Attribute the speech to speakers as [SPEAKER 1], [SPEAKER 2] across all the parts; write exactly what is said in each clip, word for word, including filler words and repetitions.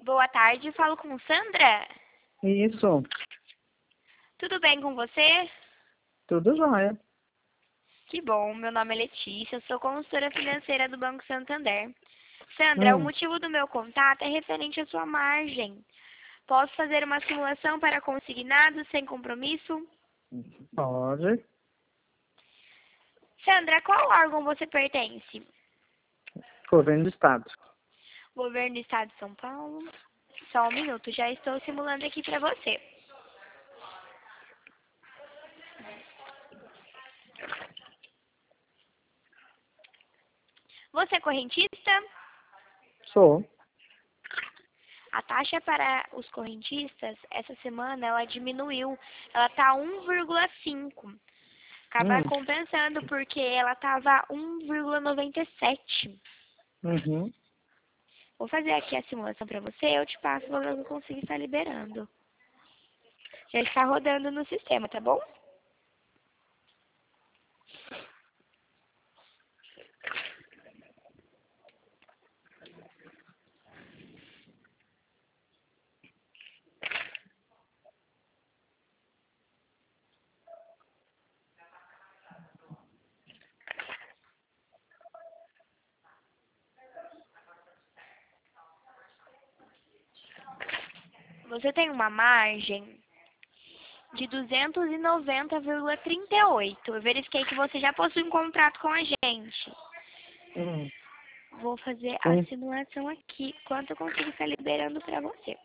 [SPEAKER 1] Boa tarde, falo com Sandra.
[SPEAKER 2] Isso,
[SPEAKER 1] Tudo bem com você?
[SPEAKER 2] tudo jóia.
[SPEAKER 1] Que bom, meu nome é Letícia, eu sou consultora financeira do Banco Santander. Sandra, o
[SPEAKER 2] Hum,
[SPEAKER 1] motivo do meu contato é referente à sua margem. Posso fazer uma simulação para consignado sem compromisso?
[SPEAKER 2] pode.
[SPEAKER 1] Sandra, qual órgão você pertence?
[SPEAKER 2] Governo do Estado.
[SPEAKER 1] Governo do Estado de São Paulo? Só um minuto, já estou simulando aqui para você. Você é correntista?
[SPEAKER 2] Sou.
[SPEAKER 1] A taxa para os correntistas, essa semana, ela diminuiu. Ela está um vírgula cinco. Acaba
[SPEAKER 2] Hum,
[SPEAKER 1] compensando porque ela estava um vírgula noventa e sete.
[SPEAKER 2] uhum.
[SPEAKER 1] Vou fazer aqui a simulação para você, eu te passo o valor que eu consigo estar liberando. Já está rodando no sistema, tá bom? Você tem uma margem de duzentos e noventa vírgula trinta e oito. Eu verifiquei que você já possui um contrato com a gente.
[SPEAKER 2] Hum,
[SPEAKER 1] Vou fazer a
[SPEAKER 2] sim.
[SPEAKER 1] simulação aqui, quanto eu consigo estar liberando para você.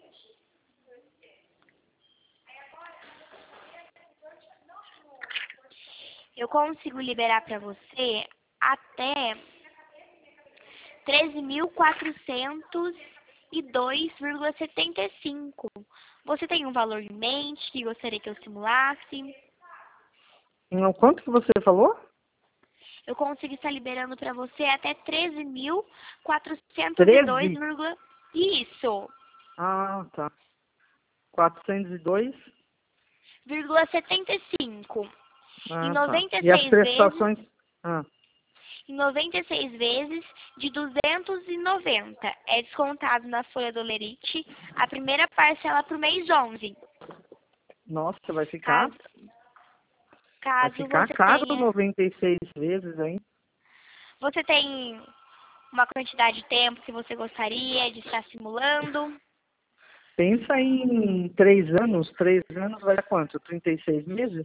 [SPEAKER 1] Eu consigo liberar para você até treze mil quatrocentos e dois vírgula setenta e cinco. Você tem um valor em mente que gostaria que eu simulasse?
[SPEAKER 2] Não, quanto que você falou?
[SPEAKER 1] Eu consigo estar liberando para você até treze mil quatrocentos e dois,
[SPEAKER 2] Treze.
[SPEAKER 1] isso,
[SPEAKER 2] Ah, tá. Quatrocentos e dois.
[SPEAKER 1] vírgula setenta e cinco. Em
[SPEAKER 2] Ah, tá.
[SPEAKER 1] noventa e
[SPEAKER 2] E as
[SPEAKER 1] seis vezes,
[SPEAKER 2] prestações? Ah,
[SPEAKER 1] em noventa e seis vezes de duzentos e noventa. É descontado na folha do Lerite a primeira parcela para o mês onze.
[SPEAKER 2] nossa, vai ficar,
[SPEAKER 1] Caso,
[SPEAKER 2] vai
[SPEAKER 1] caso
[SPEAKER 2] ficar
[SPEAKER 1] você
[SPEAKER 2] caro
[SPEAKER 1] tenha,
[SPEAKER 2] noventa e seis vezes, hein?
[SPEAKER 1] você tem uma quantidade de tempo que você gostaria de estar simulando?
[SPEAKER 2] Pensa em três anos. Três anos vai dar quanto? Trinta e seis meses?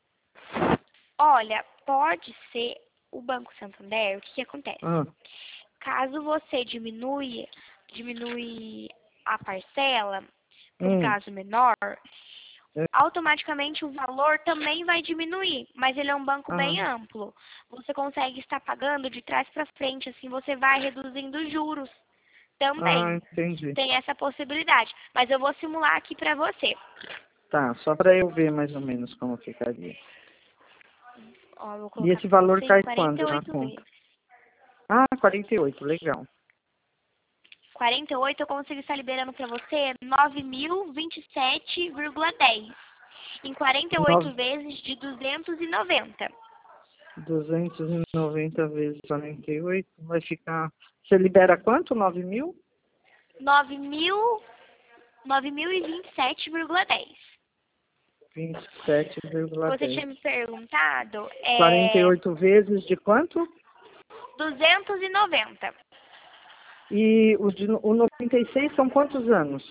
[SPEAKER 1] Olha, pode ser o Banco Santander, o que que acontece?
[SPEAKER 2] Ah,
[SPEAKER 1] Caso você diminui, diminui a parcela para um
[SPEAKER 2] hum.
[SPEAKER 1] prazo menor,
[SPEAKER 2] É,
[SPEAKER 1] automaticamente o valor também vai diminuir, mas ele é um banco
[SPEAKER 2] ah,
[SPEAKER 1] bem amplo. Você consegue estar pagando de trás para frente, assim você vai reduzindo os juros
[SPEAKER 2] ah,
[SPEAKER 1] também.
[SPEAKER 2] entendi.
[SPEAKER 1] Tem essa possibilidade, mas eu vou simular aqui para você.
[SPEAKER 2] Tá, só para eu ver mais ou menos como ficaria.
[SPEAKER 1] Ó, eu vou
[SPEAKER 2] E
[SPEAKER 1] colocar
[SPEAKER 2] esse
[SPEAKER 1] para
[SPEAKER 2] valor
[SPEAKER 1] você em
[SPEAKER 2] cai
[SPEAKER 1] quarenta e
[SPEAKER 2] quando na
[SPEAKER 1] oito
[SPEAKER 2] conta?
[SPEAKER 1] vezes.
[SPEAKER 2] Ah, quarenta e oito, legal.
[SPEAKER 1] quarenta e oito eu consigo estar liberando para você nove mil e vinte e sete vírgula dez. Em quarenta e oito
[SPEAKER 2] Nove-
[SPEAKER 1] vezes de duzentos e noventa.
[SPEAKER 2] duzentos e noventa vezes quarenta e oito vai ficar. Você libera quanto? Nove mil?
[SPEAKER 1] nove mil, nove mil e vinte e sete vírgula dez.
[SPEAKER 2] Vinte e sete vírgula
[SPEAKER 1] Você
[SPEAKER 2] dez.
[SPEAKER 1] tinha me perguntado,
[SPEAKER 2] Quarenta e
[SPEAKER 1] é
[SPEAKER 2] oito vezes de quanto?
[SPEAKER 1] duzentos e noventa.
[SPEAKER 2] E o, de, o noventa e seis são quantos anos?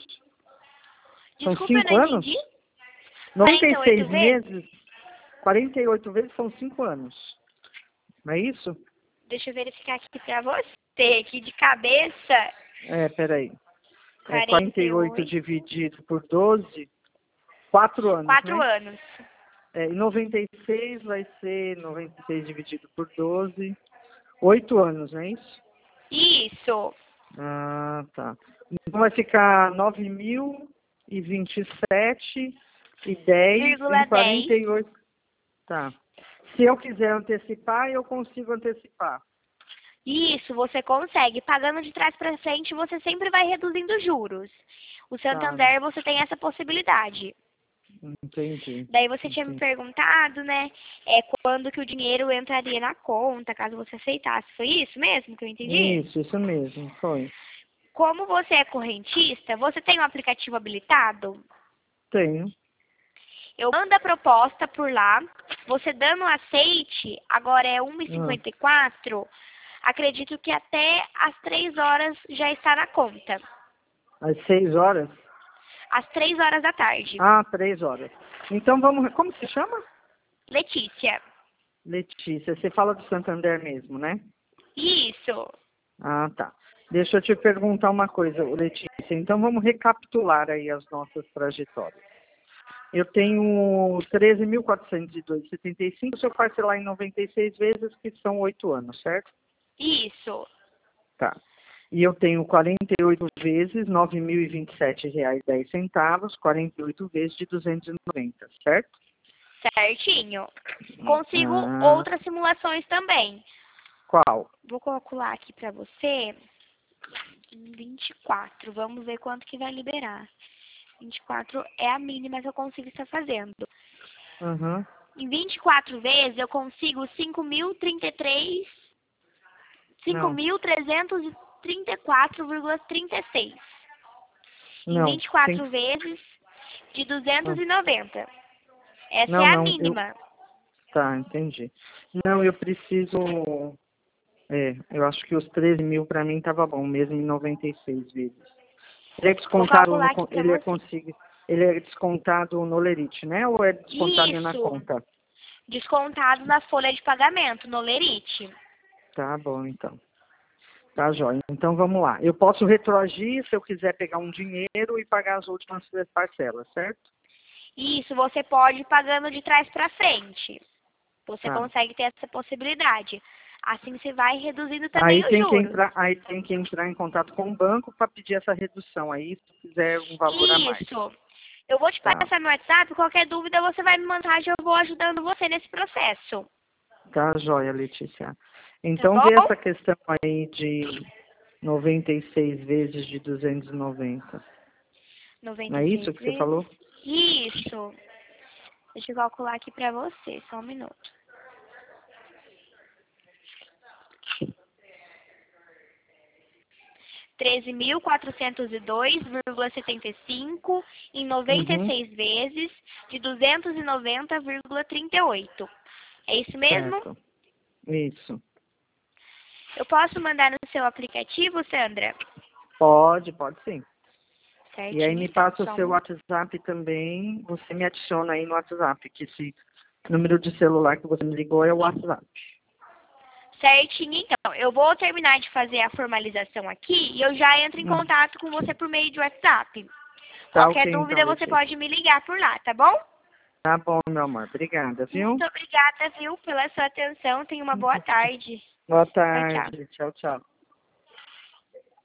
[SPEAKER 2] São
[SPEAKER 1] Desculpa, eu não
[SPEAKER 2] cinco anos?
[SPEAKER 1] entendi.
[SPEAKER 2] Noventa
[SPEAKER 1] quarenta
[SPEAKER 2] e
[SPEAKER 1] e oito
[SPEAKER 2] seis
[SPEAKER 1] vezes?
[SPEAKER 2] meses, quarenta e oito vezes são cinco anos. Não é isso?
[SPEAKER 1] Deixa eu verificar aqui pra você, aqui de cabeça.
[SPEAKER 2] É, peraí. É quarenta
[SPEAKER 1] quarenta
[SPEAKER 2] e
[SPEAKER 1] e
[SPEAKER 2] oito
[SPEAKER 1] oito.
[SPEAKER 2] dividido por doze, quatro anos,
[SPEAKER 1] Quatro
[SPEAKER 2] né?
[SPEAKER 1] anos.
[SPEAKER 2] É, e noventa e seis vai ser noventa e seis dividido por doze, oito anos, não é isso?
[SPEAKER 1] Isso.
[SPEAKER 2] Ah, tá. Então vai ficar nove mil e vinte e sete e dez em
[SPEAKER 1] Vírgula
[SPEAKER 2] quarenta
[SPEAKER 1] dez.
[SPEAKER 2] e oito. Tá. Se eu quiser antecipar, eu consigo antecipar.
[SPEAKER 1] Isso, você consegue. Pagando de trás para frente, você sempre vai reduzindo os juros. O
[SPEAKER 2] Tá,
[SPEAKER 1] Santander, você tem essa possibilidade.
[SPEAKER 2] entendi.
[SPEAKER 1] Daí você tinha me
[SPEAKER 2] Entendi.
[SPEAKER 1] perguntado, né, é, quando que o dinheiro entraria na conta, caso você aceitasse. Foi isso mesmo que eu entendi?
[SPEAKER 2] Isso, isso mesmo, foi.
[SPEAKER 1] como você é correntista, você tem um aplicativo habilitado?
[SPEAKER 2] Tenho.
[SPEAKER 1] Eu mando a proposta por lá, você dando um aceite, agora é uma e cinquenta e quatro, acredito que até às três horas já está na conta.
[SPEAKER 2] Às seis horas?
[SPEAKER 1] Às três horas da tarde.
[SPEAKER 2] Ah, três horas. Então vamos... Como se chama?
[SPEAKER 1] Letícia.
[SPEAKER 2] Letícia. Você fala do Santander mesmo, né?
[SPEAKER 1] Isso.
[SPEAKER 2] Ah, tá. Deixa eu te perguntar uma coisa, Letícia. Então vamos recapitular aí as nossas trajetórias. Eu tenho treze mil quatrocentos e dois vírgula setenta e cinco, se eu parcelar em noventa e seis vezes, que são oito anos, certo?
[SPEAKER 1] Isso.
[SPEAKER 2] Tá. E eu tenho quarenta e oito vezes nove mil e vinte e sete reais e dez centavos, quarenta e oito vezes de duzentos e noventa, certo?
[SPEAKER 1] Certinho. Consigo
[SPEAKER 2] Ah,
[SPEAKER 1] outras simulações também.
[SPEAKER 2] qual?
[SPEAKER 1] Vou calcular aqui pra você. vinte e quatro. Vamos ver quanto que vai liberar. vinte e quatro é a mínima que eu consigo estar fazendo.
[SPEAKER 2] Uhum.
[SPEAKER 1] Em vinte e quatro vezes eu consigo cinco mil trinta e três, cinco
[SPEAKER 2] Não.
[SPEAKER 1] mil trezentos e trinta e quatro vírgula trinta e seis. Em
[SPEAKER 2] Não.
[SPEAKER 1] vinte e quatro
[SPEAKER 2] Tem...
[SPEAKER 1] vezes de duzentos e noventa. Essa
[SPEAKER 2] Não,
[SPEAKER 1] é a
[SPEAKER 2] não. Eu...
[SPEAKER 1] mínima.
[SPEAKER 2] Tá, entendi. Não, eu preciso... É, eu acho que os treze mil para mim tava bom, mesmo em noventa e seis vezes. Ele é
[SPEAKER 1] Vou
[SPEAKER 2] descontado no,
[SPEAKER 1] calcular aqui pra
[SPEAKER 2] ele é
[SPEAKER 1] você.
[SPEAKER 2] consigo, ele é descontado no Lerite, né? Ou é descontado na
[SPEAKER 1] Isso.
[SPEAKER 2] conta?
[SPEAKER 1] Descontado na folha de pagamento, no Lerite.
[SPEAKER 2] Tá bom, então. Tá, jóia. Então vamos lá. Eu posso retroagir se eu quiser pegar um dinheiro e pagar as últimas três parcelas, certo?
[SPEAKER 1] Isso, você pode ir pagando de trás para frente. Você
[SPEAKER 2] Tá.
[SPEAKER 1] consegue ter essa possibilidade. Assim você vai reduzindo também
[SPEAKER 2] Aí
[SPEAKER 1] os
[SPEAKER 2] tem que
[SPEAKER 1] juros.
[SPEAKER 2] entrar, aí tem que entrar em contato com o banco para pedir essa redução aí, se quiser um valor a mais.
[SPEAKER 1] Isso. Eu vou te
[SPEAKER 2] Tá.
[SPEAKER 1] passar meu WhatsApp, qualquer dúvida você vai me mandar, eu vou ajudando você nesse processo.
[SPEAKER 2] Tá, jóia, Letícia.
[SPEAKER 1] Tá
[SPEAKER 2] Então vê
[SPEAKER 1] bom?
[SPEAKER 2] essa questão aí de noventa e seis vezes de duzentos e noventa. Não
[SPEAKER 1] noventa
[SPEAKER 2] é
[SPEAKER 1] e
[SPEAKER 2] isso
[SPEAKER 1] seis
[SPEAKER 2] que você
[SPEAKER 1] vezes.
[SPEAKER 2] falou?
[SPEAKER 1] Isso. Deixa eu calcular aqui pra você, só um minuto. treze mil quatrocentos e dois vírgula setenta e cinco em noventa e
[SPEAKER 2] Uhum,
[SPEAKER 1] seis vezes de duzentos e noventa vírgula trinta e oito. É isso mesmo?
[SPEAKER 2] certo. Isso.
[SPEAKER 1] Eu posso mandar no seu aplicativo, Sandra?
[SPEAKER 2] Pode, pode sim. E aí
[SPEAKER 1] Certinho,
[SPEAKER 2] me
[SPEAKER 1] então.
[SPEAKER 2] passa o
[SPEAKER 1] Só um
[SPEAKER 2] seu
[SPEAKER 1] minuto.
[SPEAKER 2] WhatsApp também, você me adiciona aí no WhatsApp, que esse número de celular que você me ligou é o WhatsApp.
[SPEAKER 1] Certinho, então. Eu vou terminar de fazer a formalização aqui e eu já entro em
[SPEAKER 2] Hum,
[SPEAKER 1] contato com você por meio de WhatsApp.
[SPEAKER 2] Tá
[SPEAKER 1] Qualquer
[SPEAKER 2] ok então,
[SPEAKER 1] dúvida, você
[SPEAKER 2] Letícia.
[SPEAKER 1] pode me ligar por lá, tá bom?
[SPEAKER 2] Tá bom, meu amor. Obrigada, viu?
[SPEAKER 1] Muito obrigada, viu, pela sua atenção. Tenha uma boa tarde.
[SPEAKER 2] Boa
[SPEAKER 1] Tchau, tchau.
[SPEAKER 2] tarde. Tchau, tchau.